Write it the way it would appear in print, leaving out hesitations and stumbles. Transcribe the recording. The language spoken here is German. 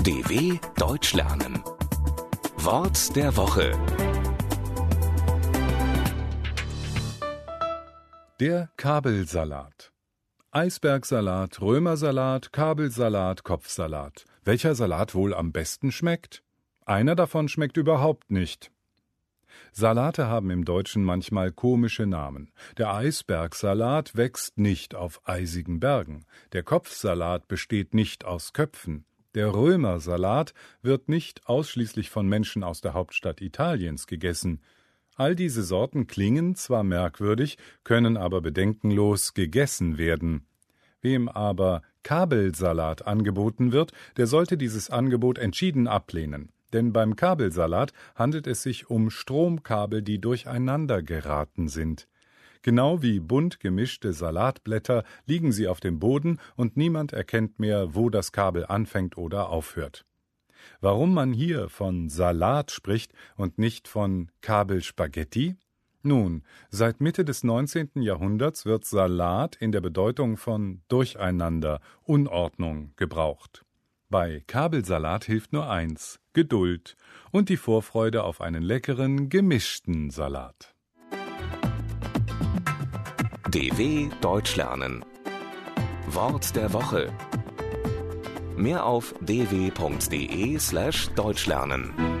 DW Deutsch lernen. Wort der Woche. Der Kabelsalat. Eisbergsalat, Römersalat, Kabelsalat, Kopfsalat. Welcher Salat wohl am besten schmeckt? Einer davon schmeckt überhaupt nicht. Salate haben im Deutschen manchmal komische Namen. Der Eisbergsalat wächst nicht auf eisigen Bergen. Der Kopfsalat besteht nicht aus Köpfen. Der Römersalat wird nicht ausschließlich von Menschen aus der Hauptstadt Italiens gegessen. All diese Sorten klingen zwar merkwürdig, können aber bedenkenlos gegessen werden. Wem aber Kabelsalat angeboten wird, der sollte dieses Angebot entschieden ablehnen. Denn beim Kabelsalat handelt es sich um Stromkabel, die durcheinander geraten sind. Genau wie bunt gemischte Salatblätter liegen sie auf dem Boden und niemand erkennt mehr, wo das Kabel anfängt oder aufhört. Warum man hier von Salat spricht und nicht von Kabelspaghetti? Nun, seit Mitte des 19. Jahrhunderts wird Salat in der Bedeutung von Durcheinander, Unordnung gebraucht. Bei Kabelsalat hilft nur eins: Geduld und die Vorfreude auf einen leckeren, gemischten Salat. DW Deutsch lernen. Wort der Woche. Mehr auf dw.de/deutschlernen.